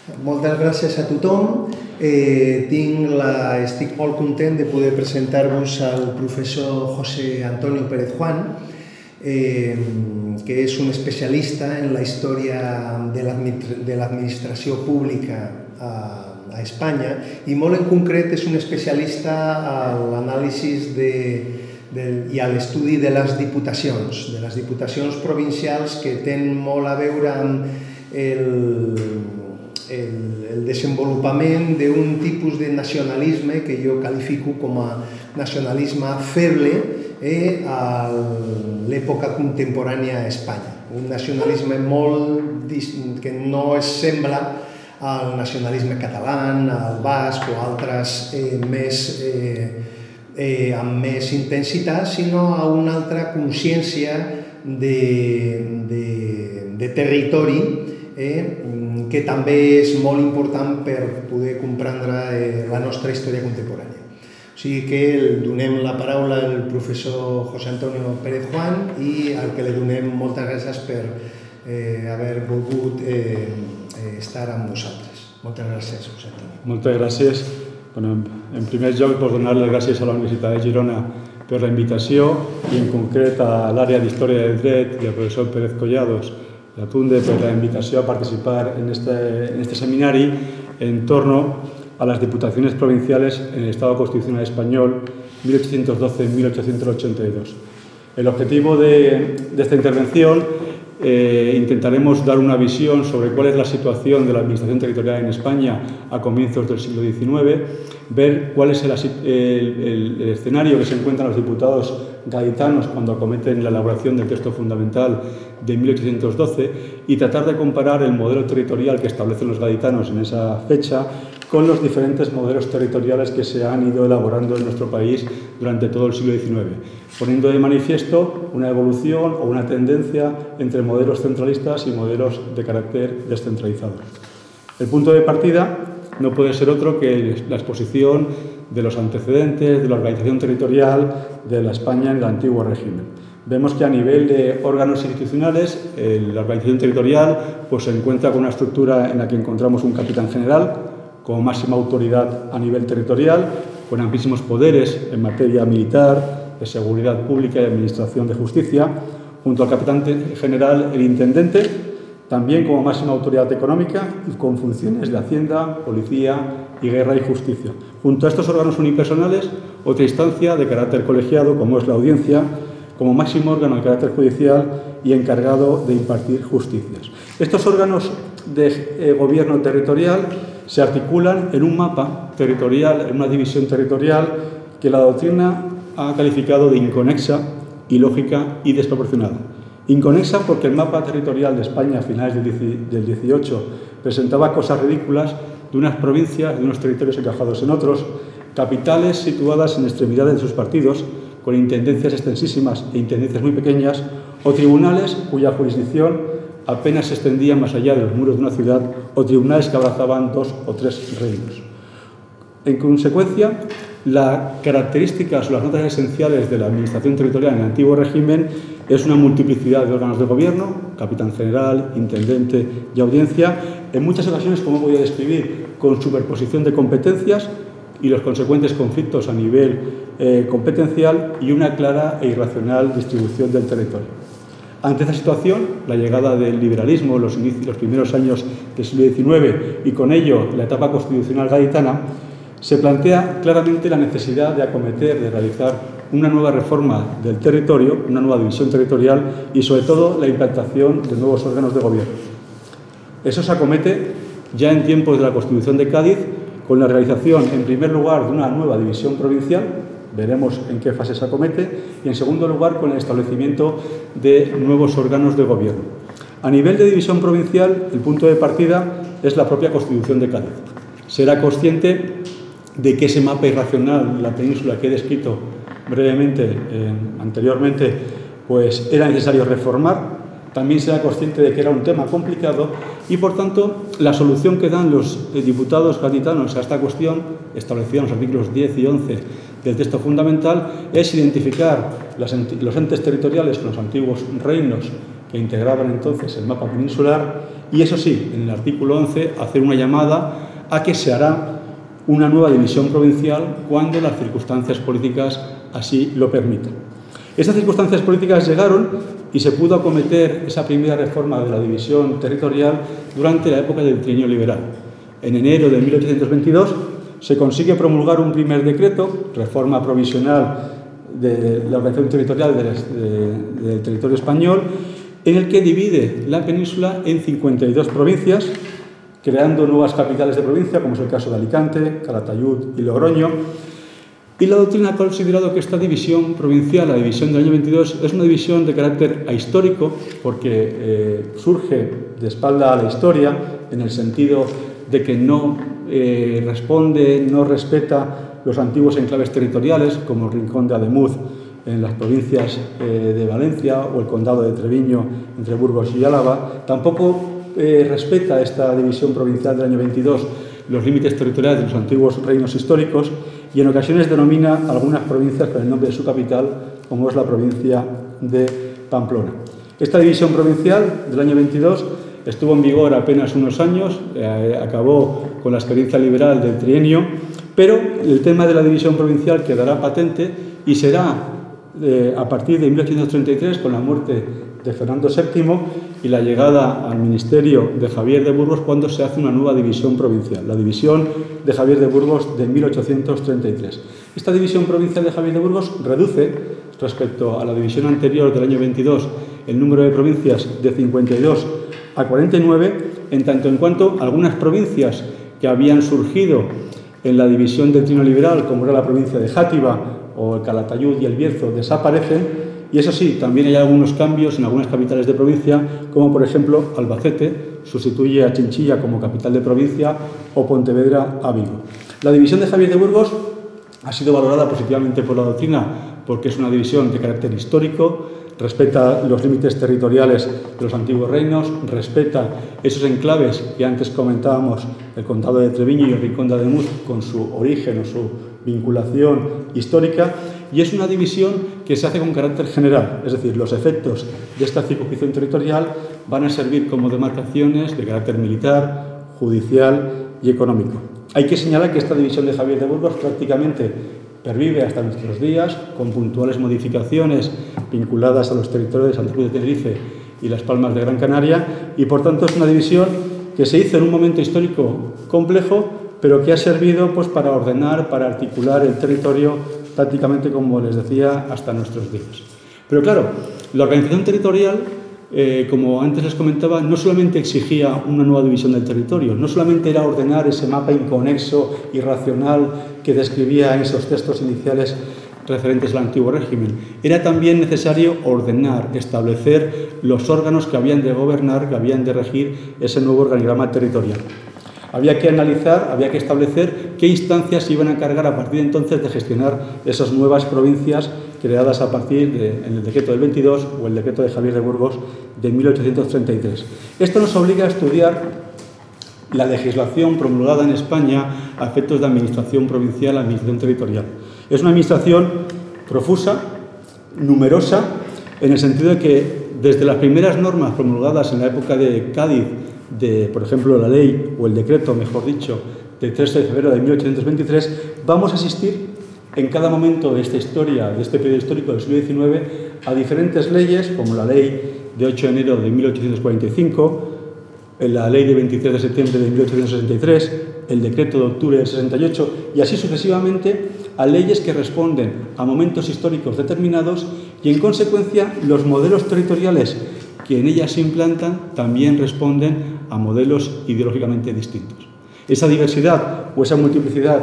Moltes gràcies a tothom. Estic molt content de poder presentar-vos al professor José Antonio Pérez Juan, que és un especialista en la història de l'administració pública a Espanya i molt en concret és un especialista a l'anàlisi i a l'estudi de les diputacions provincials que tenen molt a veure amb el desenvolupament d'un tipus de nacionalisme que jo qualifico com a nacionalisme feble a l'època contemporània a Espanya. Un nacionalisme que no es sembla al nacionalisme català, al basc o altres amb més intensitat, sinó a una altra consciència de territori que també és molt important per poder comprendre la nostra història contemporània. O sigui que donem la paraula al professor José Antonio Pérez Juan i al que li donem moltes gràcies per haver volgut estar amb nosaltres. Moltes gràcies, José Antonio. Moltes gràcies. En primer lloc, donar les gràcies a la Universitat de Girona per la invitació i en concret a l'àrea d'Història del Dret i al professor Pérez Collados de Tunde por la invitación a participar en este seminario en torno a las diputaciones provinciales en el Estado Constitucional Español 1812-1882. El objetivo de esta intervención intentaremos dar una visión sobre cuál es la situación de la administración territorial en España a comienzos del siglo XIX, ver cuál es el escenario que se encuentran los diputados gaditanos cuando acometen la elaboración del texto fundamental de 1812 y tratar de comparar el modelo territorial que establecen los gaditanos en esa fecha con los diferentes modelos territoriales que se han ido elaborando en nuestro país durante todo el siglo XIX, poniendo de manifiesto una evolución o una tendencia entre modelos centralistas y modelos de carácter descentralizado. El punto de partida no puede ser otro que la exposición de los antecedentes de la organización territorial de la España en el antiguo régimen. Vemos que a nivel de órganos institucionales, la organización territorial se encuentra con una estructura en la que encontramos un capitán general como máxima autoridad a nivel territorial, con amplísimos poderes en materia militar, de seguridad pública y administración de justicia, junto al capitán general el intendente, también como máxima autoridad económica y con funciones de Hacienda, Policía y Guerra y Justicia. Junto a estos órganos unipersonales, otra instancia de carácter colegiado como es la Audiencia, como máximo órgano de carácter judicial y encargado de impartir justicias. Estos órganos de gobierno territorial se articulan en un mapa territorial, en una división territorial que la doctrina ha calificado de inconexa, ilógica y desproporcionada. Inconexa porque el mapa territorial de España a finales del 18 presentaba cosas ridículas de unas provincias, de unos territorios encajados en otros, capitales situadas en extremidades de sus partidos, con intendencias extensísimas e intendencias muy pequeñas, o tribunales cuya jurisdicción apenas se extendía más allá de los muros de una ciudad, o tribunales que abrazaban 2 o 3 reinos. En consecuencia, las características o las notas esenciales de la administración territorial en el antiguo régimen es una multiplicidad de órganos de gobierno, capitán general, intendente y audiencia, en muchas ocasiones, como voy a describir, con superposición de competencias y los consecuentes conflictos a nivel competencial y una clara e irracional distribución del territorio. Ante esta situación, la llegada del liberalismo en los primeros años del siglo XIX y con ello la etapa constitucional gaditana, se plantea claramente la necesidad de acometer, de realizar una nueva reforma del territorio, una nueva división territorial y sobre todo la implantación de nuevos órganos de gobierno. Eso se acomete ya en tiempos de la Constitución de Cádiz con la realización, en primer lugar, de una nueva división provincial, veremos en qué fase se acomete, y en segundo lugar con el establecimiento de nuevos órganos de gobierno. A nivel de división provincial, el punto de partida es la propia Constitución de Cádiz. Será consciente de que ese mapa irracional de la península que he descrito brevemente anteriormente, pues era necesario reformar. También será consciente de que era un tema complicado y, por tanto, la solución que dan los diputados gaditanos a esta cuestión, establecida en los artículos 10 y 11 del texto fundamental, es identificar los entes territoriales con los antiguos reinos que integraban entonces el mapa peninsular, y eso sí, en el artículo 11, hacer una llamada a que se hará una nueva división provincial cuando las circunstancias políticas así lo permitan. Estas circunstancias políticas llegaron y se pudo acometer esa primera reforma de la división territorial durante la época del trienio liberal. En enero de 1822 se consigue promulgar un primer decreto, reforma provisional de la organización territorial del territorio español, en el que divide la península en 52 provincias, creando nuevas capitales de provincia, como es el caso de Alicante, Calatayud y Logroño. Y la doctrina ha considerado que esta división provincial, la división del año 22, es una división de carácter ahistórico, porque surge de espalda a la historia, en el sentido de que no responde, no respeta los antiguos enclaves territoriales, como el Rincón de Ademuz en las provincias de Valencia o el Condado de Treviño entre Burgos y Álava. Tampoco respeta esta división provincial del año 22 los límites territoriales de los antiguos reinos históricos, y en ocasiones denomina algunas provincias con el nombre de su capital, como es la provincia de Pamplona. Esta división provincial del año 22 estuvo en vigor apenas unos años, acabó con la experiencia liberal del trienio, pero el tema de la división provincial quedará patente y será a partir de 1833, con la muerte de Fernando VII y la llegada al ministerio de Javier de Burgos, cuando se hace una nueva división provincial, la división de Javier de Burgos de 1833. Esta división provincial de Javier de Burgos reduce, respecto a la división anterior del año 22, el número de provincias de 52 a 49, en tanto en cuanto algunas provincias que habían surgido en la división del trienio liberal, como era la provincia de Játiva o el Calatayud y el Bierzo, desaparecen. Y eso sí, también hay algunos cambios en algunas capitales de provincia, como por ejemplo Albacete sustituye a Chinchilla como capital de provincia o Pontevedra a Vigo. La división de Javier de Burgos ha sido valorada positivamente por la doctrina porque es una división de carácter histórico, respeta los límites territoriales de los antiguos reinos, respeta esos enclaves que antes comentábamos, el Condado de Treviño y el Rincón de Ademuz, con su origen o su vinculación histórica, y es una división que se hace con carácter general, es decir, los efectos de esta circunscripción territorial van a servir como demarcaciones de carácter militar, judicial y económico. Hay que señalar que esta división de Javier de Burgos prácticamente pervive hasta nuestros días, con puntuales modificaciones vinculadas a los territorios de Santa Cruz de Tenerife y Las Palmas de Gran Canaria, y por tanto es una división que se hizo en un momento histórico complejo, pero que ha servido pues, para ordenar, para articular el territorio prácticamente, como les decía, hasta nuestros días. Pero claro, la organización territorial, como antes les comentaba, no solamente exigía una nueva división del territorio, no solamente era ordenar ese mapa inconexo, irracional, que describía en esos textos iniciales referentes al antiguo régimen. Era también necesario ordenar, establecer los órganos que habían de gobernar, que habían de regir ese nuevo organigrama territorial. Había que analizar, había que establecer qué instancias se iban a encargar a partir de entonces de gestionar esas nuevas provincias creadas a partir en el decreto del 22 o el decreto de Javier de Burgos de 1833. Esto nos obliga a estudiar la legislación promulgada en España a efectos de administración provincial, administración territorial. Es una administración profusa, numerosa, en el sentido de que desde las primeras normas promulgadas en la época de Cádiz, por ejemplo, la ley o el decreto, mejor dicho, del 13 de febrero de 1823, vamos a asistir en cada momento de esta historia, de este periodo histórico del siglo XIX, a diferentes leyes, como la ley de 8 de enero de 1845, la ley de 23 de septiembre de 1863, el decreto de octubre del 68, y así sucesivamente, a leyes que responden a momentos históricos determinados y, en consecuencia, los modelos territoriales que en ellas se implantan también responden a modelos ideológicamente distintos. Esa diversidad o esa multiplicidad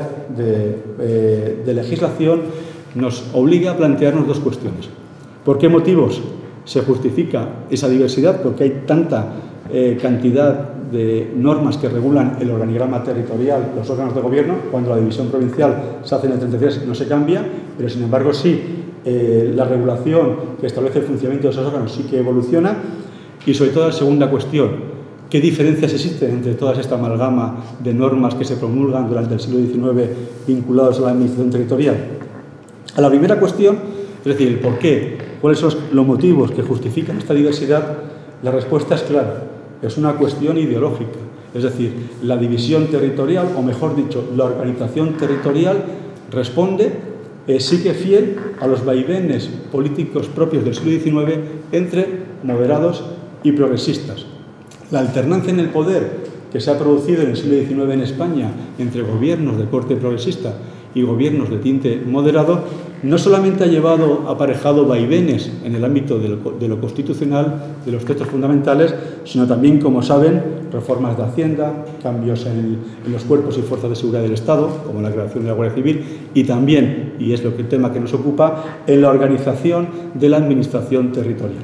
de legislación nos obliga a plantearnos dos cuestiones. ¿Por qué motivos se justifica esa diversidad? Porque hay tanta cantidad de normas que regulan el organigrama territorial, los órganos de gobierno. Cuando la división provincial se hace en el 33 no se cambia, pero sin embargo sí, la regulación que establece el funcionamiento de esos órganos sí que evoluciona. Y sobre todo la segunda cuestión, ¿qué diferencias existen entre toda esta amalgama de normas que se promulgan durante el siglo XIX vinculados a la administración territorial? A la primera cuestión, es decir, el por qué, cuáles son los motivos que justifican esta diversidad, La respuesta es clara, es una cuestión ideológica. Es decir, la división territorial, o mejor dicho, la organización territorial responde, sigue fiel a los vaivenes políticos propios del siglo XIX entre moderados y progresistas. La alternancia en el poder que se ha producido en el siglo XIX en España entre gobiernos de corte progresista y gobiernos de tinte moderado no solamente ha llevado aparejado vaivenes en el ámbito de lo constitucional, de los textos fundamentales, sino también, como saben, reformas de Hacienda, cambios en los cuerpos y fuerzas de seguridad del Estado, como la creación de la Guardia Civil, y también, y es el tema que nos ocupa, en la organización de la administración territorial.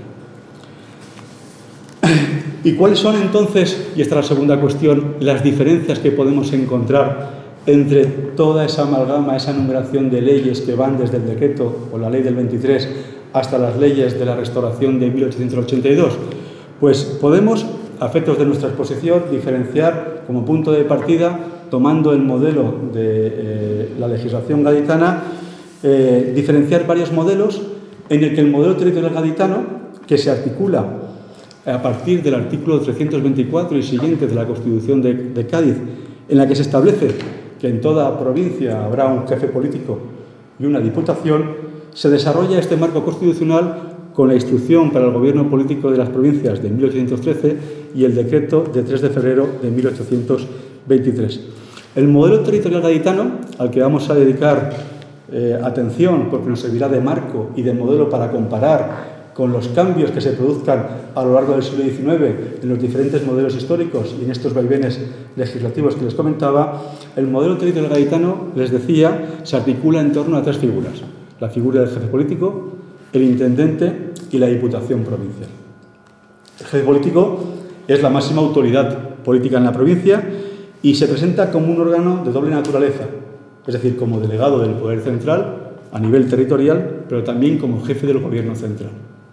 ¿Y cuáles son entonces, y esta es la segunda cuestión, las diferencias que podemos encontrar entre toda esa amalgama, esa enumeración de leyes que van desde el decreto o la ley del 23 hasta las leyes de la Restauración de 1882? Pues podemos, a efectos de nuestra exposición, diferenciar como punto de partida, tomando el modelo de la legislación gaditana, diferenciar varios modelos en el que el modelo territorial gaditano, que se articula a partir del artículo 324 y siguientes de la Constitución de Cádiz, en la que se establece que en toda provincia habrá un jefe político y una diputación, se desarrolla este marco constitucional con la Instrucción para el Gobierno Político de las Provincias de 1813 y el Decreto de 3 de febrero de 1823. El modelo territorial gaditano, al que vamos a dedicar atención porque nos servirá de marco y de modelo para comparar con los cambios que se produzcan a lo largo del siglo XIX en los diferentes modelos históricos y en estos vaivenes legislativos que les comentaba, el modelo territorial gaditano, les decía, se articula en torno a tres figuras: la figura del jefe político, el intendente y la diputación provincial. El jefe político es la máxima autoridad política en la provincia y se presenta como un órgano de doble naturaleza, es decir, como delegado del poder central a nivel territorial, pero también como jefe del gobierno central.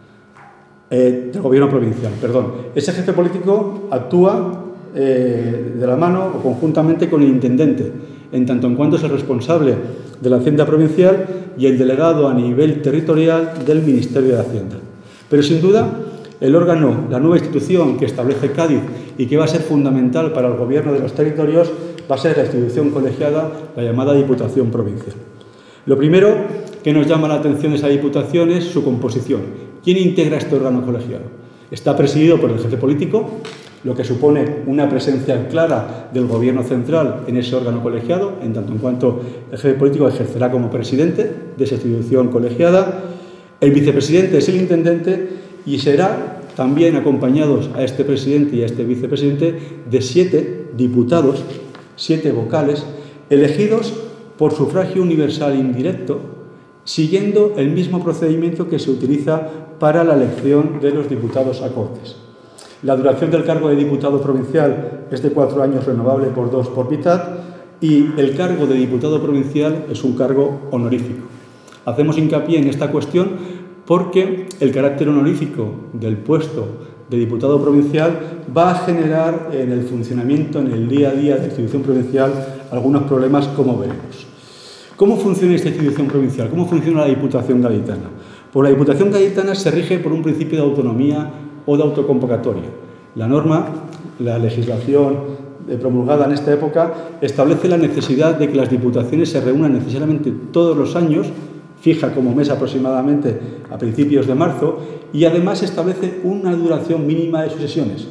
Del gobierno provincial, perdón. Ese jefe político actúa de la mano o conjuntamente con el intendente, en tanto en cuanto es el responsable de la Hacienda provincial y el delegado a nivel territorial del Ministerio de Hacienda. Pero sin duda, el órgano, la nueva institución que establece Cádiz y que va a ser fundamental para el gobierno de los territorios, va a ser la institución colegiada, la llamada Diputación Provincial. Lo primero que nos llama la atención de esa Diputación es su composición. ¿Quién integra este órgano colegiado? Está presidido por el jefe político, lo que supone una presencia clara del gobierno central en ese órgano colegiado, en tanto en cuanto el jefe político ejercerá como presidente de esa institución colegiada. El vicepresidente es el intendente y será también acompañados a este presidente y a este vicepresidente de 7 diputados, 7 vocales, elegidos por sufragio universal indirecto, siguiendo el mismo procedimiento que se utiliza para la elección de los diputados a Cortes. La duración del cargo de diputado provincial es de 4 años, renovable por 2 por mitad, y el cargo de diputado provincial es un cargo honorífico. Hacemos hincapié en esta cuestión porque el carácter honorífico del puesto de diputado provincial va a generar en el funcionamiento, en el día a día de la institución provincial, algunos problemas, como veremos. ¿Cómo funciona esta institución provincial? ¿Cómo funciona la Diputación Gaditana? Pues la Diputación Gaditana se rige por un principio de autonomía o de autoconvocatoria. La norma, la legislación promulgada en esta época, establece la necesidad de que las diputaciones se reúnan necesariamente todos los años, fija como mes aproximadamente a principios de marzo, y además establece una duración mínima de sus sesiones.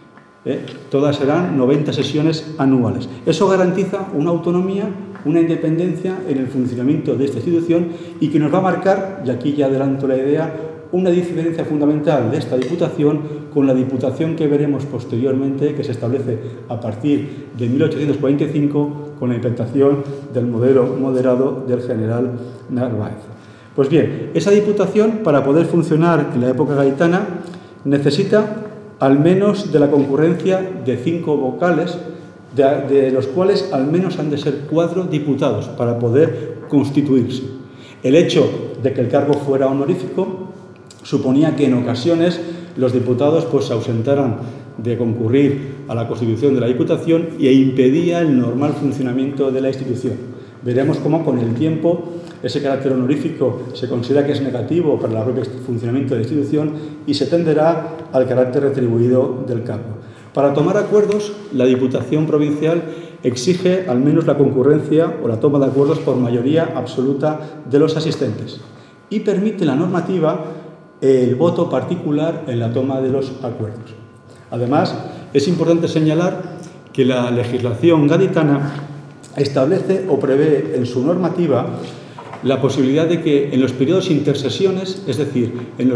Todas serán 90 sesiones anuales. Eso garantiza una autonomía, una independencia en el funcionamiento de esta institución y que nos va a marcar, y aquí ya adelanto la idea, una diferencia fundamental de esta Diputación con la Diputación que veremos posteriormente, que se establece a partir de 1845 con la implantación del modelo moderado del general Narváez. Pues bien, esa Diputación, para poder funcionar en la época gaditana, necesita al menos de la concurrencia de 5 vocales, de los cuales al menos han de ser 4 diputados para poder constituirse. El hecho de que el cargo fuera honorífico suponía que en ocasiones los diputados se ausentaran de concurrir a la constitución de la Diputación e impedía el normal funcionamiento de la institución. Veremos cómo con el tiempo ese carácter honorífico se considera que es negativo para el propio funcionamiento de la institución y se tenderá al carácter retribuido del cargo. Para tomar acuerdos, la Diputación Provincial exige al menos la concurrencia o la toma de acuerdos por mayoría absoluta de los asistentes y permite la normativa el voto particular en la toma de los acuerdos. Además, es importante señalar que la legislación gaditana establece o prevé en su normativa la posibilidad de que en los periodos intersesiones, es decir, en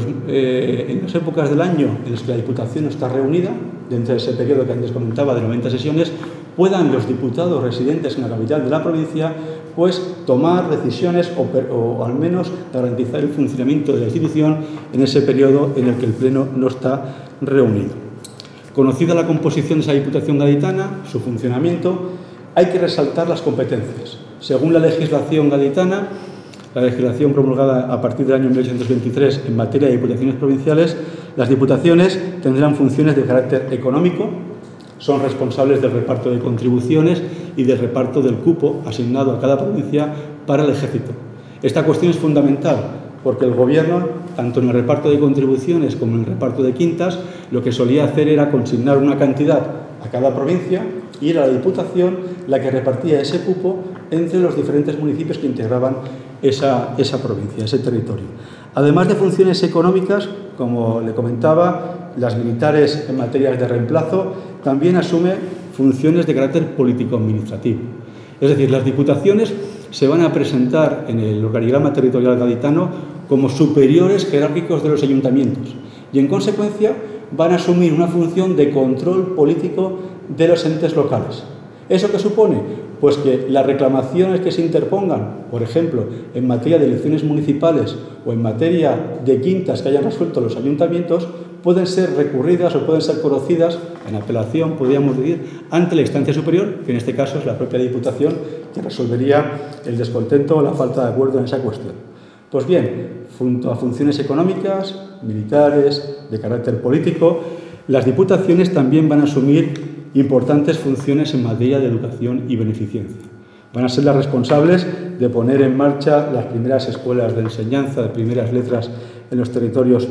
las épocas del año en las que la Diputación no está reunida, dentro de ese periodo que antes comentaba de 90 sesiones, puedan los diputados residentes en la capital de la provincia pues tomar decisiones o al menos garantizar el funcionamiento de la institución en ese periodo en el que el Pleno no está reunido. Conocida la composición de esa Diputación gaditana, su funcionamiento, hay que resaltar las competencias. Según la legislación gaditana, la legislación promulgada a partir del año 1823 en materia de diputaciones provinciales, las diputaciones tendrán funciones de carácter económico, son responsables del reparto de contribuciones y del reparto del cupo asignado a cada provincia para el ejército. Esta cuestión es fundamental porque el Gobierno, tanto en el reparto de contribuciones como en el reparto de quintas, lo que solía hacer era consignar una cantidad a cada provincia y era la Diputación la que repartía ese cupo entre los diferentes municipios que integraban esa provincia, ese territorio. Además de funciones económicas, como le comentaba, las militares en materias de reemplazo también asume funciones de carácter político-administrativo. Es decir, las diputaciones se van a presentar en el organigrama territorial gaditano como superiores jerárquicos de los ayuntamientos y, en consecuencia, van a asumir una función de control político de los entes locales. ¿Eso qué supone? Pues que las reclamaciones que se interpongan, por ejemplo, en materia de elecciones municipales o en materia de quintas que hayan resuelto los ayuntamientos, pueden ser recurridas o pueden ser conocidas en apelación, podríamos decir, ante la instancia superior, que en este caso es la propia Diputación, que resolvería el descontento o la falta de acuerdo en esa cuestión. Pues bien, junto a funciones económicas, militares, de carácter político, las diputaciones también van a asumir importantes funciones en materia de educación y beneficencia. Van a ser las responsables de poner en marcha las primeras escuelas de enseñanza de primeras letras en los territorios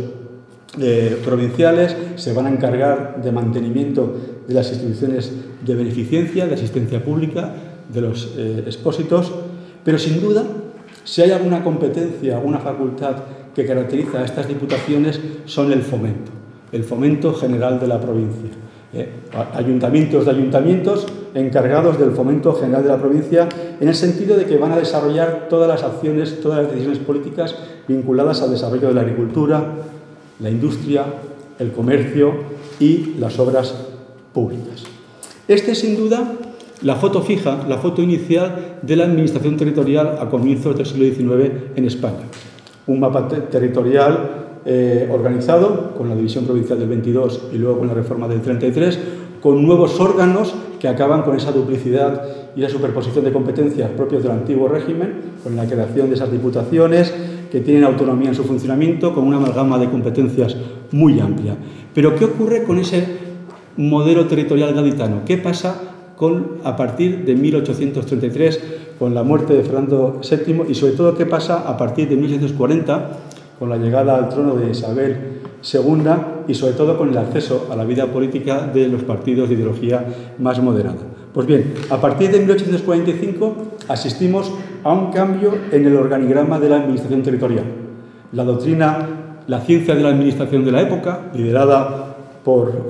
provinciales, se van a encargar de mantenimiento de las instituciones de beneficencia, de asistencia pública, de los expósitos, pero sin duda, si hay alguna competencia, alguna facultad que caracteriza a estas diputaciones, son el fomento general de la provincia. Ayuntamientos de ayuntamientos encargados del fomento general de la provincia, en el sentido de que van a desarrollar todas las acciones, todas las decisiones políticas vinculadas al desarrollo de la agricultura, la industria, el comercio y las obras públicas. Este es sin duda la foto fija, la foto inicial de la administración territorial a comienzos del siglo XIX en España. Un mapa territorial organizado con la división provincial del 22 y luego con la reforma del 33, con nuevos órganos que acaban con esa duplicidad y la superposición de competencias propios del antiguo régimen, con la creación de esas diputaciones que tienen autonomía en su funcionamiento, con una amalgama de competencias muy amplia. Pero ¿qué ocurre con ese modelo territorial gaditano? ¿Qué pasa a partir de 1833, con la muerte de Fernando VII, y sobre todo qué pasa a partir de 1840, con la llegada al trono de Isabel II y sobre todo con el acceso a la vida política de los partidos de ideología más moderada? Pues bien, a partir de 1845 asistimos a un cambio en el organigrama de la administración territorial. La doctrina, la ciencia de la administración de la época, liderada por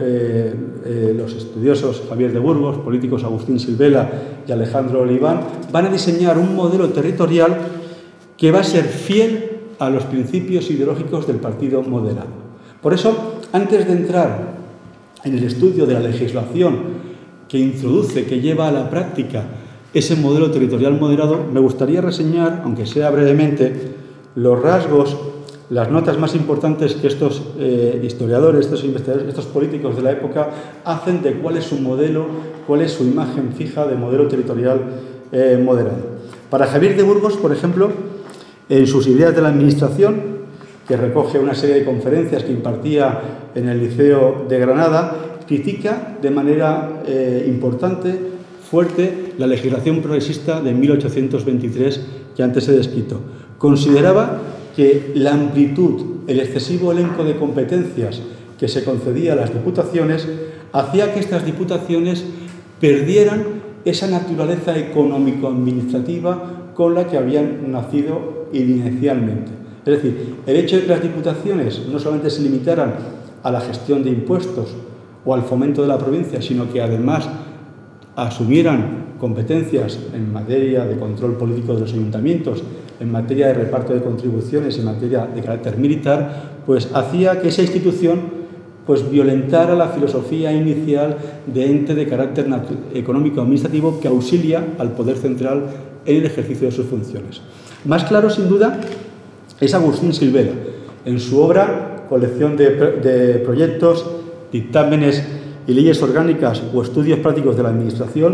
los estudiosos Javier de Burgos, políticos Agustín Silvela y Alejandro Oliván, van a diseñar un modelo territorial que va a ser fiel a los principios ideológicos del partido moderado. Por eso, antes de entrar en el estudio de la legislación que introduce, que lleva a la práctica ese modelo territorial moderado, me gustaría reseñar, aunque sea brevemente, los rasgos, las notas más importantes que estos historiadores, estos investigadores, estos políticos de la época hacen de cuál es su modelo, cuál es su imagen fija de modelo territorial moderado. Para Javier de Burgos, por ejemplo, en sus ideas de la administración, que recoge una serie de conferencias que impartía en el Liceo de Granada, critica de manera importante fuerte la legislación progresista de 1823 que antes he descrito. Consideraba que la amplitud, el excesivo elenco de competencias que se concedía a las diputaciones hacía que estas diputaciones perdieran esa naturaleza económico-administrativa con la que habían nacido inicialmente. Es decir, el hecho de que las diputaciones no solamente se limitaran a la gestión de impuestos o al fomento de la provincia, sino que además asumieran competencias en materia de control político de los ayuntamientos, en materia de reparto de contribuciones, en materia de carácter militar, pues hacía que esa institución pues violentara la filosofía inicial de ente de carácter económico-administrativo que auxilia al poder central en el ejercicio de sus funciones. Más claro, sin duda, es Agustín Silvela. En su obra, colección de proyectos, dictámenes y leyes orgánicas o estudios prácticos de la Administración,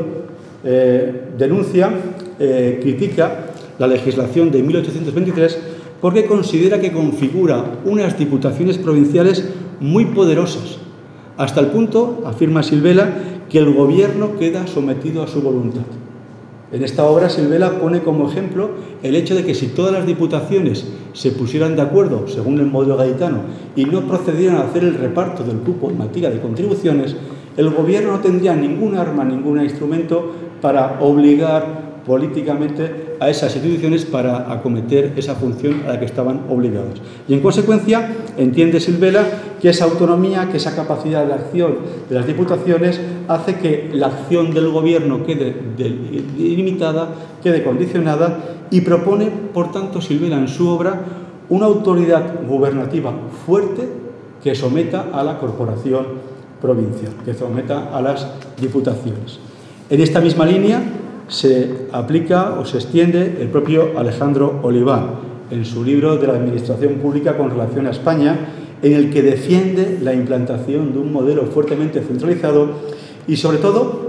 critica la legislación de 1823 porque considera que configura unas diputaciones provinciales muy poderosas, hasta el punto, afirma Silvela, que el gobierno queda sometido a su voluntad. En esta obra Silvela pone como ejemplo el hecho de que si todas las diputaciones se pusieran de acuerdo, según el modelo gaditano, y no procedieran a hacer el reparto del cupo en materia de contribuciones, el gobierno no tendría ningún arma, ningún instrumento para obligar políticamente a esas instituciones para acometer esa función a la que estaban obligados. Y en consecuencia, entiende Silvela que esa autonomía, que esa capacidad de acción de las diputaciones hace que la acción del gobierno quede limitada, quede condicionada y propone, por tanto, Silvela en su obra una autoridad gubernativa fuerte que someta a la corporación provincial, que someta a las diputaciones. En esta misma línea se aplica o se extiende el propio Alejandro Oliván en su libro de la Administración Pública con relación a España, en el que defiende la implantación de un modelo fuertemente centralizado y, sobre todo,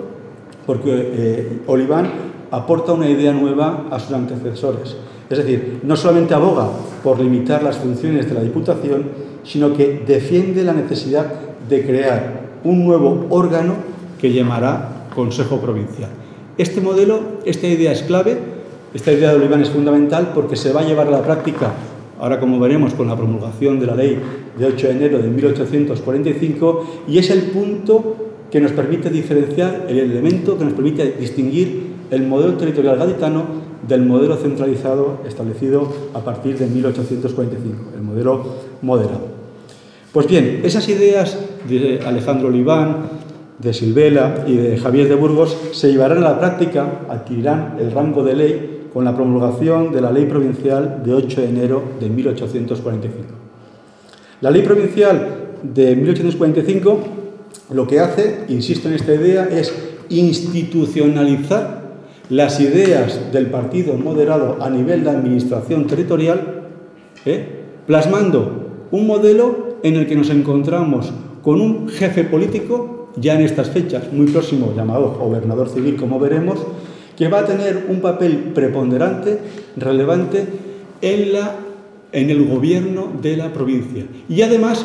porque Oliván aporta una idea nueva a sus antecesores. Es decir, no solamente aboga por limitar las funciones de la Diputación, sino que defiende la necesidad de crear un nuevo órgano que llamará Consejo Provincial. Este modelo, esta idea es clave, esta idea de Oliván es fundamental porque se va a llevar a la práctica, ahora como veremos con la promulgación de la ley de 8 de enero de 1845, y es el punto que nos permite diferenciar, el elemento que nos permite distinguir el modelo territorial gaditano del modelo centralizado establecido a partir de 1845, el modelo moderado. Pues bien, esas ideas de Alejandro Oliván, de Silvela y de Javier de Burgos se llevarán a la práctica, adquirirán el rango de ley con la promulgación de la Ley Provincial de 8 de enero de 1845. La Ley Provincial de 1845 lo que hace, insisto en esta idea, es institucionalizar las ideas del partido moderado a nivel de administración territorial, plasmando un modelo en el que nos encontramos con un jefe político ya en estas fechas, muy próximo, llamado gobernador civil, como veremos, que va a tener un papel preponderante, relevante, en el gobierno de la provincia. Y además,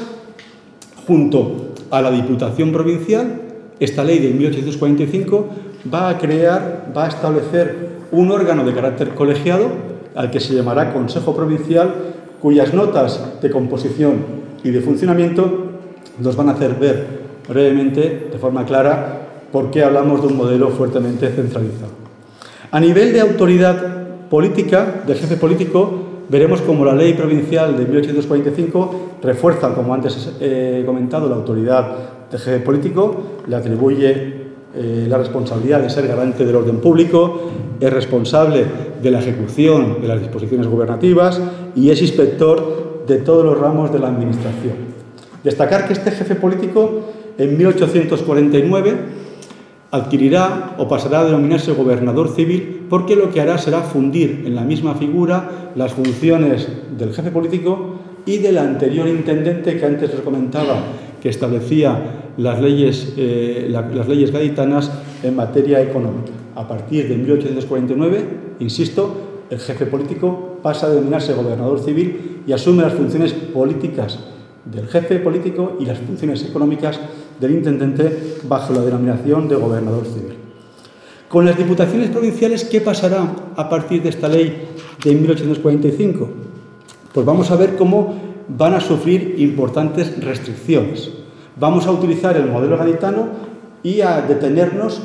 junto a la Diputación Provincial, esta ley de 1845 va a establecer un órgano de carácter colegiado, al que se llamará Consejo Provincial, cuyas notas de composición y de funcionamiento nos van a hacer ver brevemente, de forma clara, por qué hablamos de un modelo fuertemente centralizado. A nivel de autoridad política, del jefe político, veremos cómo la Ley Provincial de 1845 refuerza, como antes he comentado, la autoridad del jefe político, le atribuye la responsabilidad de ser garante del orden público, es responsable de la ejecución de las disposiciones gubernativas y es inspector de todos los ramos de la administración. Destacar que este jefe político en 1849 adquirirá o pasará a denominarse gobernador civil porque lo que hará será fundir en la misma figura las funciones del jefe político y del anterior intendente que antes les comentaba, que establecía las leyes gaditanas en materia económica. A partir de 1849, insisto, el jefe político pasa a denominarse gobernador civil y asume las funciones políticas del jefe político y las funciones económicas del intendente bajo la denominación de gobernador civil. Con las diputaciones provinciales, ¿qué pasará a partir de esta ley de 1845? Pues vamos a ver cómo van a sufrir importantes restricciones. Vamos a utilizar el modelo gaditano y a detenernos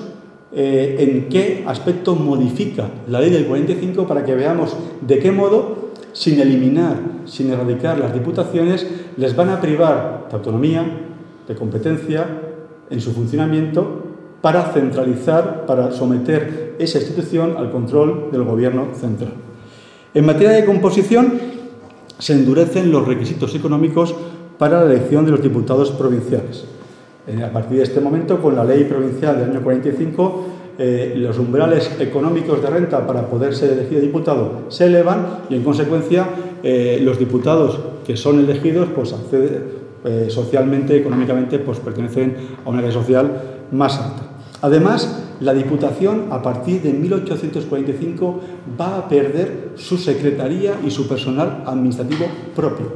en qué aspecto modifica la ley del 45 para que veamos de qué modo, sin eliminar, sin erradicar las diputaciones, les van a privar de autonomía, de competencia en su funcionamiento para centralizar, para someter esa institución al control del gobierno central. En materia de composición, se endurecen los requisitos económicos para la elección de los diputados provinciales. A partir de este momento, con la ley provincial del año 45, los umbrales económicos de renta para poder ser elegido diputado se elevan y, en consecuencia, los diputados que son elegidos pues, socialmente, económicamente, pues, pertenecen a una clase social más alta. Además, la Diputación, a partir de 1845, va a perder su secretaría y su personal administrativo propio.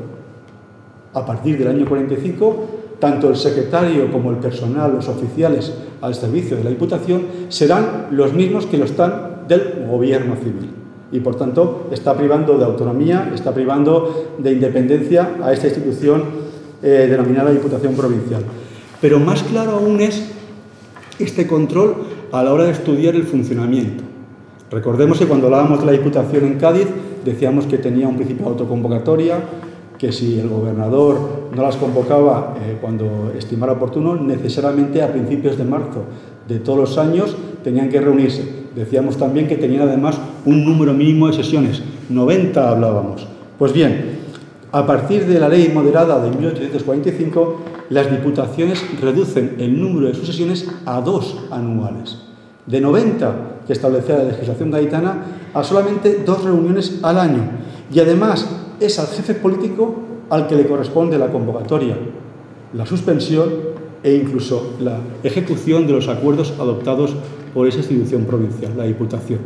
A partir del año 45, tanto el secretario como el personal, los oficiales al servicio de la Diputación, serán los mismos que lo están del Gobierno civil. Y, por tanto, está privando de autonomía, está privando de independencia a esta institución denominada Diputación Provincial. Pero más claro aún es este control a la hora de estudiar el funcionamiento. Recordemos que cuando hablábamos de la Diputación en Cádiz, decíamos que tenía un principio de autoconvocatoria, que si el gobernador no las convocaba cuando estimara oportuno, necesariamente a principios de marzo de todos los años tenían que reunirse. Decíamos también que tenían además un número mínimo de sesiones, 90 hablábamos. Pues bien, a partir de la ley moderada de 1845, las diputaciones reducen el número de sus sesiones a 2 anuales. De 90 que establecía la legislación gaditana a solamente 2 reuniones al año. Y además es al jefe político al que le corresponde la convocatoria, la suspensión e incluso la ejecución de los acuerdos adoptados por esa institución provincial, la Diputación.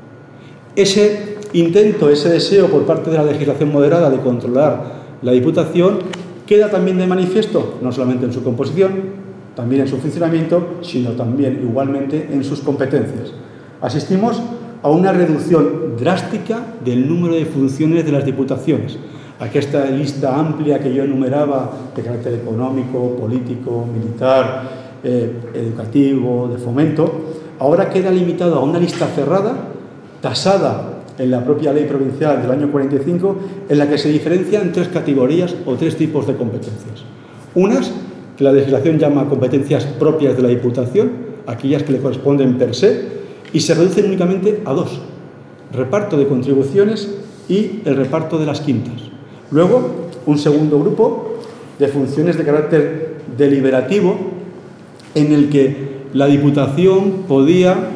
Ese intento, ese deseo por parte de la legislación moderada de controlar la Diputación queda también de manifiesto, no solamente en su composición, también en su funcionamiento, sino también igualmente en sus competencias. Asistimos a una reducción drástica del número de funciones de las diputaciones. Aquí esta lista amplia que yo enumeraba de carácter económico, político, militar, educativo, de fomento, ahora queda limitado a una lista cerrada, tasada en la propia ley provincial del año 45, en la que se diferencian 3 categorías o 3 tipos de competencias. Unas que la legislación llama competencias propias de la Diputación, aquellas que le corresponden per se, y se reducen únicamente a 2, reparto de contribuciones y el reparto de las quintas. Luego, un segundo grupo de funciones de carácter deliberativo en el que la Diputación podía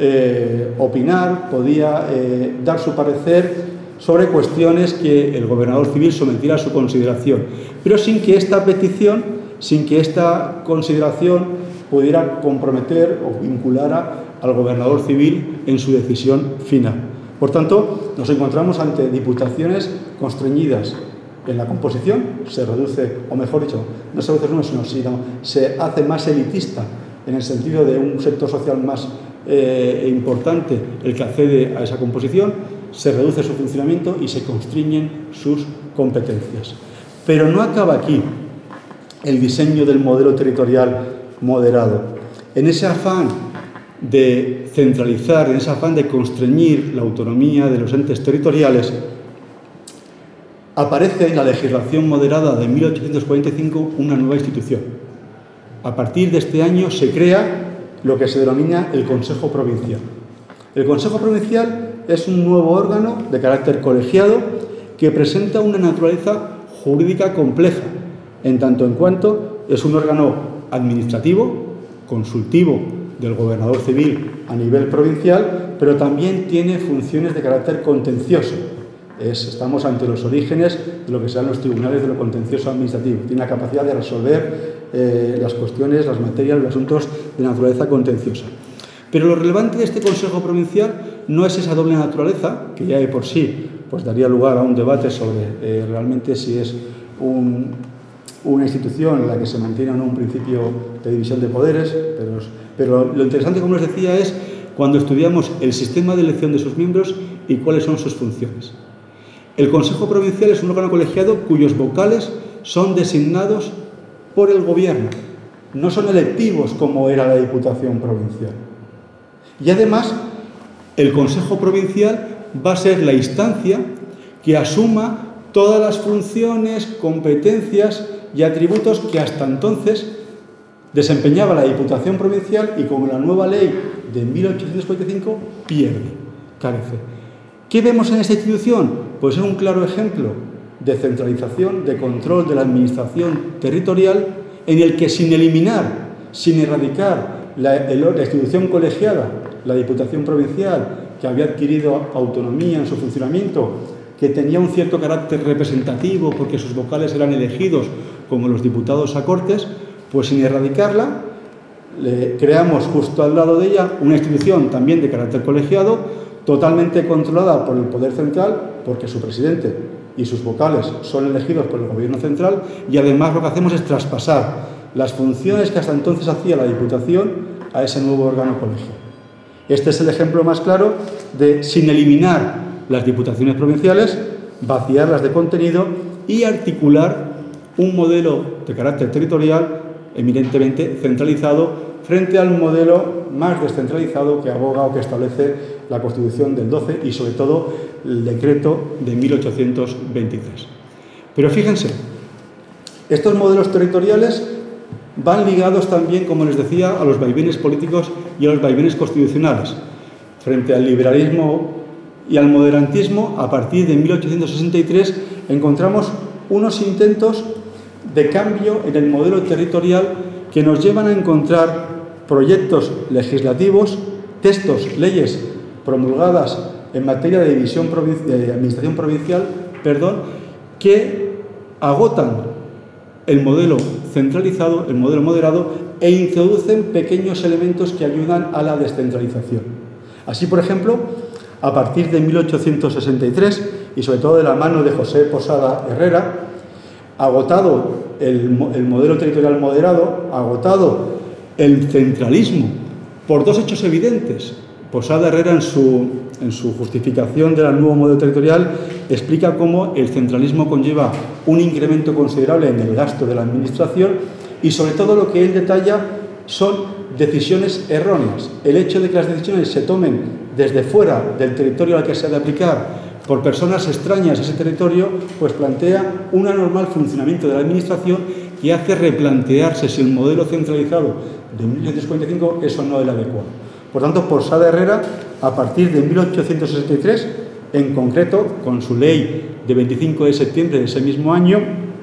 opinar, podía dar su parecer sobre cuestiones que el gobernador civil sometiera a su consideración, pero sin que esta petición, sin que esta consideración pudiera comprometer o vincular al gobernador civil en su decisión final. Por tanto, nos encontramos ante diputaciones constreñidas en la composición, se reduce, o mejor dicho, no se reduce uno, sino se hace más elitista en el sentido de un sector social más importante el que accede a esa composición, se reduce su funcionamiento y se constriñen sus competencias. Pero no acaba aquí el diseño del modelo territorial moderado. En ese afán de centralizar, en ese afán de constreñir la autonomía de los entes territoriales, aparece en la legislación moderada de 1845 una nueva institución. A partir de este año se crea lo que se denomina el Consejo Provincial. El Consejo Provincial es un nuevo órgano de carácter colegiado que presenta una naturaleza jurídica compleja, en tanto en cuanto es un órgano administrativo, consultivo del gobernador civil a nivel provincial, pero también tiene funciones de carácter contencioso. Estamos ante los orígenes de lo que serán los tribunales de lo contencioso administrativo. Tiene la capacidad de resolver las cuestiones, las materias, los asuntos de naturaleza contenciosa. Pero lo relevante de este Consejo Provincial no es esa doble naturaleza, que ya de por sí pues daría lugar a un debate sobre realmente si es una institución en la que se mantiene o no un principio de división de poderes, pero lo interesante, como les decía, es cuando estudiamos el sistema de elección de sus miembros y cuáles son sus funciones. El Consejo Provincial es un órgano colegiado cuyos vocales son designados por el Gobierno, no son electivos como era la Diputación Provincial. Y además, el Consejo Provincial va a ser la instancia que asuma todas las funciones, competencias y atributos que hasta entonces desempeñaba la Diputación Provincial y con la nueva ley de 1845 carece. ¿Qué vemos en esta institución? Pues es un claro ejemplo de centralización, de control de la administración territorial, en el que sin eliminar, sin erradicar la institución colegiada, la Diputación Provincial, que había adquirido autonomía en su funcionamiento, que tenía un cierto carácter representativo porque sus vocales eran elegidos como los diputados a Cortes, pues sin erradicarla, creamos justo al lado de ella una institución también de carácter colegiado, totalmente controlada por el Poder Central, porque su presidente y sus vocales son elegidos por el Gobierno Central, y además lo que hacemos es traspasar las funciones que hasta entonces hacía la Diputación a ese nuevo órgano colegiado. Este es el ejemplo más claro de, sin eliminar las diputaciones provinciales, vaciarlas de contenido y articular un modelo de carácter territorial eminentemente centralizado frente al modelo más descentralizado que aboga o que establece la Constitución del 12 y sobre todo el decreto de 1823. Pero fíjense, estos modelos territoriales van ligados también, como les decía, a los vaivenes políticos y a los vaivenes constitucionales. Frente al liberalismo y al moderantismo, a partir de 1863 encontramos unos intentos de cambio en el modelo territorial que nos llevan a encontrar proyectos legislativos, textos, leyes promulgadas en materia de administración provincial, que agotan el modelo centralizado, el modelo moderado, e introducen pequeños elementos que ayudan a la descentralización. Así, por ejemplo, a partir de 1863, y sobre todo de la mano de José Posada Herrera, agotado el modelo territorial moderado, agotado el centralismo, por dos hechos evidentes. Posada Herrera, en su justificación del nuevo modelo territorial, explica cómo el centralismo conlleva un incremento considerable en el gasto de la administración y, sobre todo, lo que él detalla son decisiones erróneas. El hecho de que las decisiones se tomen desde fuera del territorio al que se ha de aplicar por personas extrañas a ese territorio, pues plantea un anormal funcionamiento de la administración que hace replantearse si el modelo centralizado de 1845 eso no era adecuado. Por tanto, Posada Herrera, a partir de 1863, en concreto, con su ley de 25 de septiembre de ese mismo año,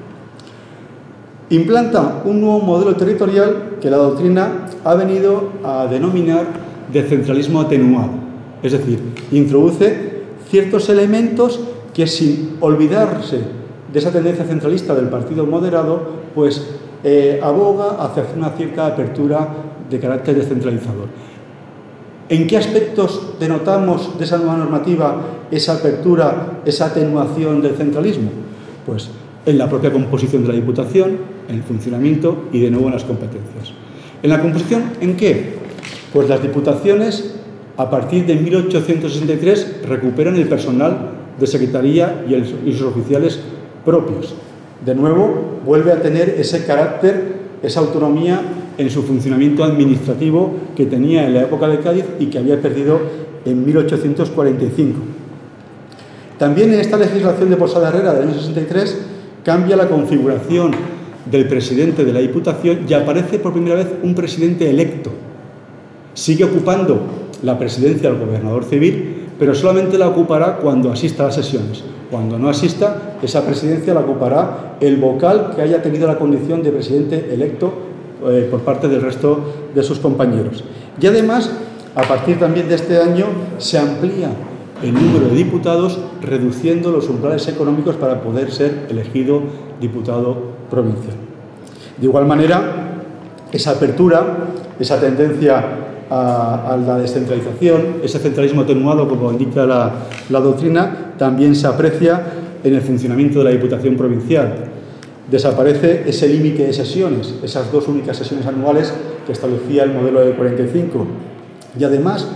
implanta un nuevo modelo territorial que la doctrina ha venido a denominar de centralismo atenuado. Es decir, introduce ciertos elementos que, sin olvidarse de esa tendencia centralista del partido moderado, pues aboga hacia una cierta apertura de carácter descentralizador. ¿En qué aspectos denotamos de esa nueva normativa esa apertura, esa atenuación del centralismo? Pues en la propia composición de la Diputación, en el funcionamiento y de nuevo en las competencias. ¿En la composición en qué? Pues las diputaciones, a partir de 1863, recuperan el personal de secretaría y sus oficiales propios. De nuevo, vuelve a tener ese carácter, esa autonomía en su funcionamiento administrativo que tenía en la época de Cádiz y que había perdido en 1845. También en esta legislación de Posada Herrera del año 63 cambia la configuración del presidente de la Diputación y aparece por primera vez un presidente electo. Sigue ocupando la presidencia del gobernador civil, pero solamente la ocupará cuando asista a las sesiones. Cuando no asista, esa presidencia la ocupará el vocal que haya tenido la condición de presidente electo por parte del resto de sus compañeros. Y además, a partir también de este año, se amplía el número de diputados, reduciendo los umbrales económicos para poder ser elegido diputado provincial. De igual manera, esa apertura, esa tendencia a la descentralización, ese centralismo atenuado, como indica la doctrina, también se aprecia en el funcionamiento de la Diputación Provincial. Desaparece ese límite de sesiones, esas dos únicas sesiones anuales que establecía el modelo de 45. Y además,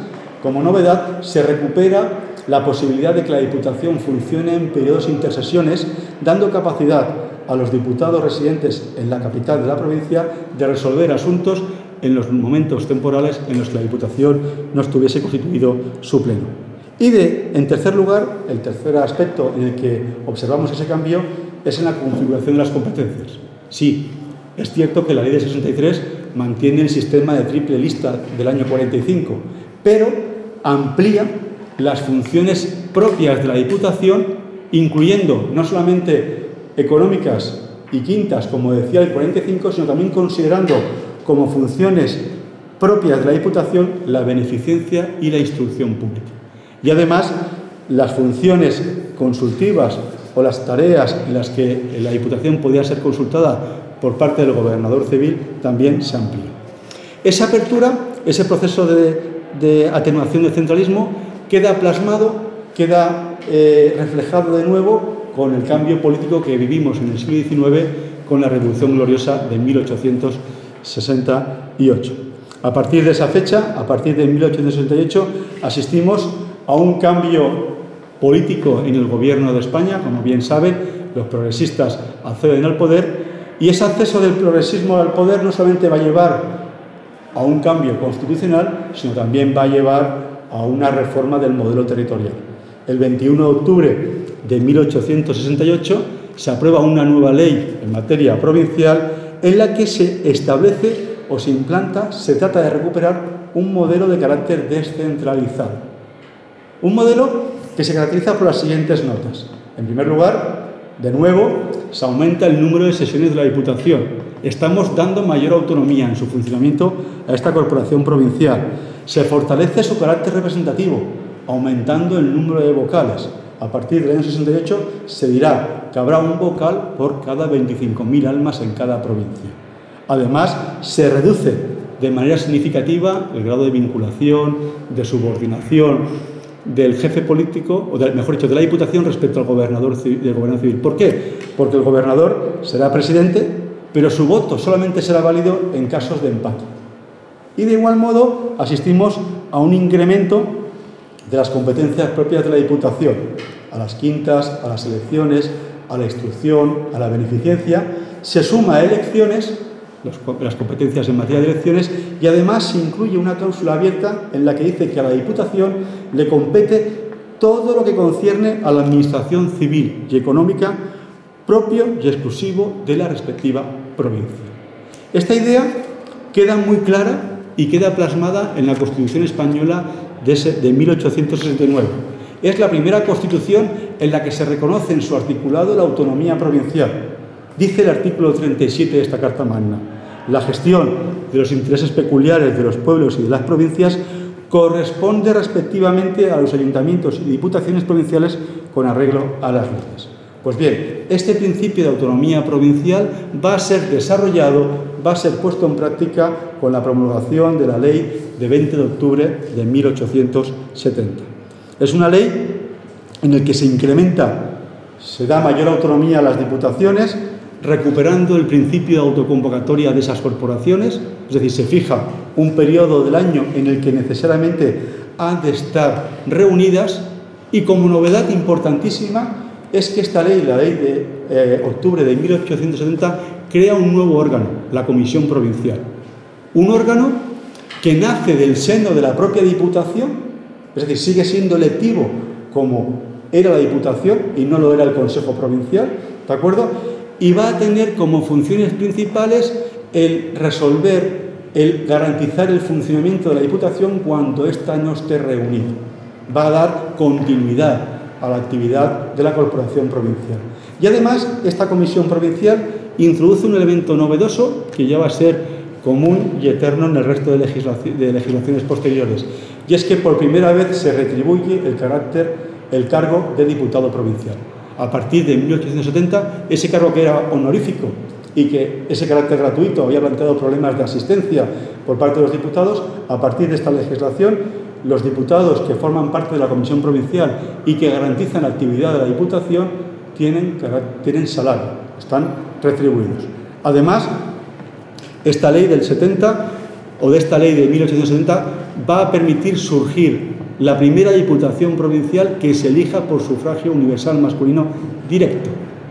Como novedad, se recupera la posibilidad de que la Diputación funcione en periodos intersesiones, dando capacidad a los diputados residentes en la capital de la provincia de resolver asuntos en los momentos temporales en los que la Diputación no estuviese constituido su pleno. Y en tercer lugar, el tercer aspecto en el que observamos ese cambio es en la configuración de las competencias. Sí, es cierto que la ley de 63 mantiene el sistema de triple lista del año 45, pero amplía las funciones propias de la Diputación, incluyendo no solamente económicas y quintas, como decía el 45, sino también considerando como funciones propias de la Diputación la beneficencia y la instrucción pública. Y además, las funciones consultivas o las tareas en las que la Diputación podía ser consultada por parte del gobernador civil también se amplió. Esa apertura, ese proceso de atenuación del centralismo queda plasmado, queda reflejado de nuevo con el cambio político que vivimos en el siglo XIX con la Revolución Gloriosa de 1868. A partir de esa fecha, a partir de 1868, asistimos a un cambio político en el gobierno de España. Como bien saben, los progresistas acceden al poder y ese acceso del progresismo al poder no solamente va a llevar a un cambio constitucional, sino también va a llevar a una reforma del modelo territorial. El 21 de octubre de 1868 se aprueba una nueva ley en materia provincial en la que se establece o se implanta, se trata de recuperar un modelo de carácter descentralizado. Un modelo que se caracteriza por las siguientes notas. En primer lugar, de nuevo, se aumenta el número de sesiones de la Diputación. Estamos dando mayor autonomía en su funcionamiento a esta corporación provincial. Se fortalece su carácter representativo, aumentando el número de vocales. A partir del año 68 se dirá que habrá un vocal por cada 25.000 almas en cada provincia. Además, se reduce de manera significativa el grado de vinculación, de subordinación del jefe político, o mejor dicho, de la Diputación respecto al gobernador civil. ¿Por qué? Porque el gobernador será presidente, pero su voto solamente será válido en casos de empate. Y de igual modo asistimos a un incremento de las competencias propias de la Diputación, a las quintas, a las elecciones, a la instrucción, a la beneficencia. Se suma a elecciones, las competencias en materia de elecciones, y además se incluye una cláusula abierta en la que dice que a la Diputación le compete todo lo que concierne a la administración civil y económica propio y exclusivo de la respectiva provincia. Esta idea queda muy clara y queda plasmada en la Constitución española de 1869. Es la primera Constitución en la que se reconoce en su articulado la autonomía provincial. Dice el artículo 37 de esta Carta Magna: la gestión de los intereses peculiares de los pueblos y de las provincias corresponde respectivamente a los ayuntamientos y diputaciones provinciales con arreglo a las leyes. Pues bien, este principio de autonomía provincial va a ser desarrollado, va a ser puesto en práctica con la promulgación de la Ley de 20 de octubre de 1870. Es una ley en la que se incrementa, se da mayor autonomía a las diputaciones, recuperando el principio de autoconvocatoria de esas corporaciones, es decir, se fija un periodo del año en el que necesariamente han de estar reunidas, y como novedad importantísima es que esta ley, la ley de octubre de 1870, crea un nuevo órgano, la Comisión Provincial. Un órgano que nace del seno de la propia Diputación, es decir, sigue siendo electivo como era la Diputación y no lo era el Consejo Provincial, ¿de acuerdo? Y va a tener como funciones principales el resolver, el garantizar el funcionamiento de la Diputación cuando ésta no esté reunida. Va a dar continuidad a la actividad de la Corporación Provincial. Y además, esta Comisión Provincial introduce un elemento novedoso que ya va a ser común y eterno en el resto de legislaciones posteriores, y es que por primera vez se retribuye el cargo de diputado provincial. A partir de 1870, ese cargo que era honorífico y que ese carácter gratuito había planteado problemas de asistencia por parte de los diputados, a partir de esta legislación, los diputados que forman parte de la Comisión Provincial y que garantizan la actividad de la Diputación tienen salario, están retribuidos. Además, esta ley del 70, o de esta ley de 1870, va a permitir surgir la primera diputación provincial que se elija por sufragio universal masculino directo,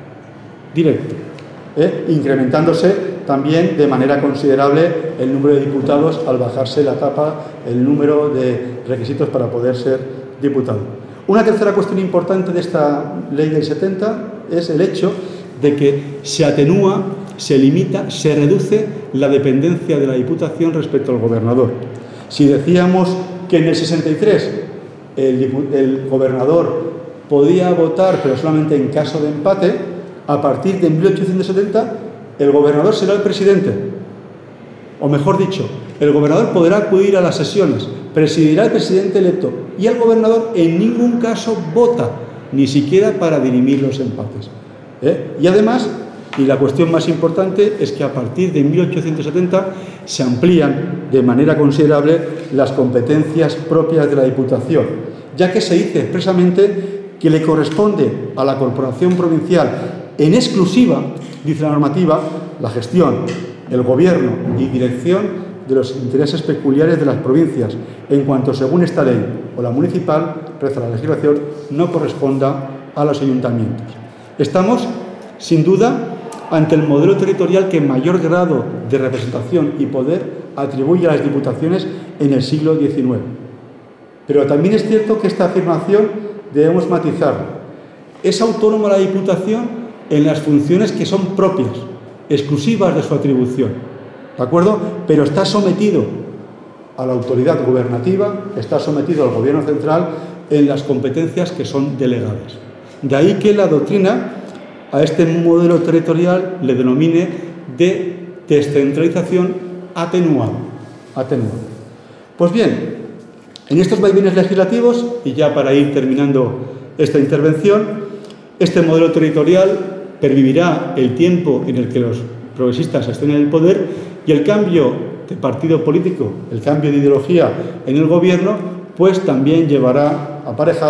incrementándose también de manera considerable el número de diputados al bajarse la tapa, el número de requisitos para poder ser diputado. Una tercera cuestión importante de esta ley del 70 es el hecho de que se atenúa, se limita, se reduce la dependencia de la Diputación respecto al gobernador. Si decíamos que en el 63 el gobernador podía votar, pero solamente en caso de empate, a partir de 1870 el gobernador será el presidente. O mejor dicho, el gobernador podrá acudir a las sesiones, presidirá el presidente electo y el gobernador en ningún caso vota, ni siquiera para dirimir los empates. Y además, y la cuestión más importante, es que a partir de 1870 se amplían de manera considerable las competencias propias de la Diputación, ya que se dice expresamente que le corresponde a la Corporación Provincial en exclusiva, dice la normativa, la gestión, el gobierno y dirección de los intereses peculiares de las provincias, en cuanto según esta ley o la municipal, reza la legislación, no corresponda a los ayuntamientos. Estamos, sin duda, ante el modelo territorial que mayor grado de representación y poder atribuye a las diputaciones en el siglo XIX. Pero también es cierto que esta afirmación debemos matizarla. Es autónoma la Diputación en las funciones que son propias, exclusivas de su atribución, ¿de acuerdo? Pero está sometido a la autoridad gubernativa, está sometido al Gobierno central en las competencias que son delegadas. De ahí que la doctrina a este modelo territorial le denomine de descentralización atenuada. Pues bien, en estos vaivenes legislativos, y ya para ir terminando esta intervención, este modelo territorial pervivirá el tiempo en el que los progresistas estén en el poder y el cambio de partido político, el cambio de ideología en el gobierno, pues también llevará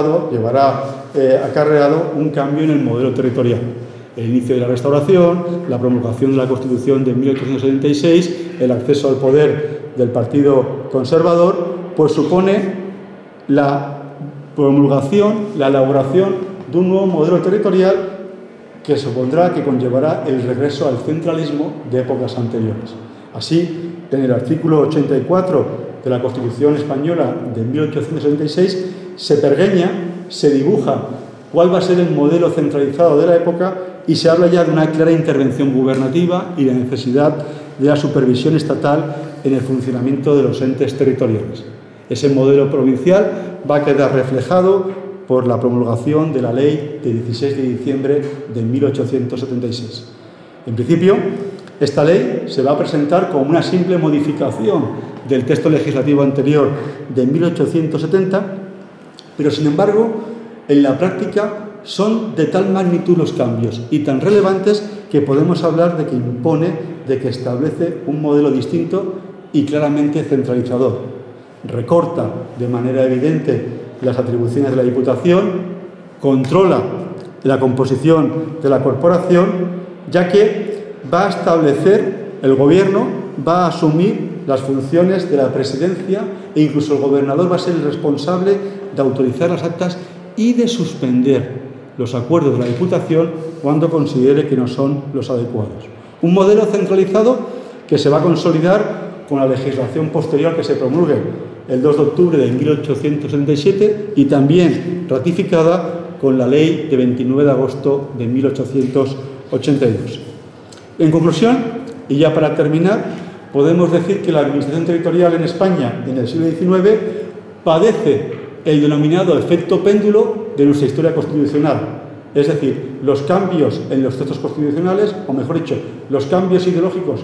acarreado un cambio en el modelo territorial. El inicio de la Restauración, la promulgación de la Constitución de 1876, el acceso al poder del Partido Conservador, pues supone la promulgación, la elaboración de un nuevo modelo territorial que supondrá, que conllevará el regreso al centralismo de épocas anteriores. Así, en el artículo 84 de la Constitución Española de 1876 se pergeña, se dibuja cuál va a ser el modelo centralizado de la época y se habla ya de una clara intervención gubernativa y la necesidad de la supervisión estatal en el funcionamiento de los entes territoriales. Ese modelo provincial va a quedar reflejado por la promulgación de la Ley de 16 de diciembre de 1876. En principio, esta ley se va a presentar como una simple modificación del texto legislativo anterior de 1870, pero sin embargo, en la práctica son de tal magnitud los cambios y tan relevantes que podemos hablar de que impone, de que establece un modelo distinto y claramente centralizador. Recorta de manera evidente las atribuciones de la Diputación, controla la composición de la corporación, ya que va a establecer, el Gobierno va a asumir las funciones de la presidencia e incluso el gobernador va a ser el responsable de autorizar las actas y de suspender los acuerdos de la Diputación cuando considere que no son los adecuados. Un modelo centralizado que se va a consolidar con la legislación posterior que se promulgue el 2 de octubre de 1877 y también ratificada con la Ley de 29 de agosto de 1882. En conclusión, y ya para terminar, podemos decir que la administración territorial en España en el siglo XIX padece el denominado efecto péndulo de nuestra historia constitucional. Es decir, los cambios en los textos constitucionales, o mejor dicho, los cambios ideológicos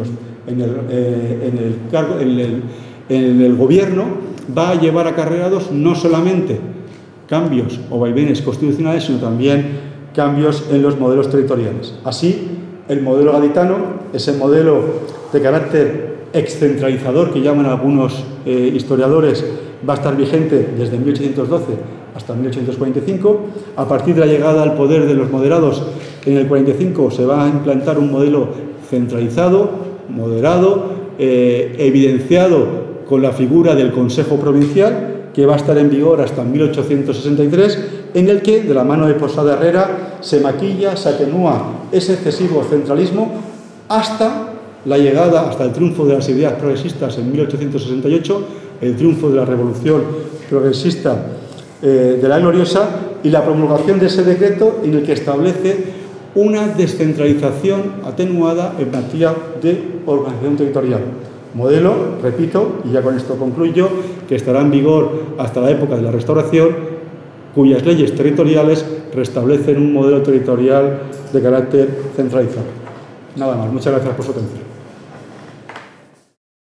en el gobierno va a llevar acarreados no solamente cambios o vaivenes constitucionales, sino también cambios en los modelos territoriales. Así, el modelo gaditano, ese modelo de carácter excentralizador que llaman algunos historiadores, va a estar vigente desde 1812 hasta 1845. A partir de la llegada al poder de los moderados, en el 45 se va a implantar un modelo centralizado, moderado, evidenciado con la figura del Consejo Provincial, que va a estar en vigor hasta 1863, en el que, de la mano de Posada Herrera, se maquilla, se atenúa ese excesivo centralismo hasta la llegada, hasta el triunfo de las ideas progresistas en 1868, el triunfo de la Revolución Progresista de la Gloriosa y la promulgación de ese decreto en el que establece una descentralización atenuada en materia de organización territorial. Modelo, repito, y ya con esto concluyo, que estará en vigor hasta la época de la Restauración, cuyas leyes territoriales restablecen un modelo territorial de carácter centralizado. Nada más. Muchas gracias por su atención.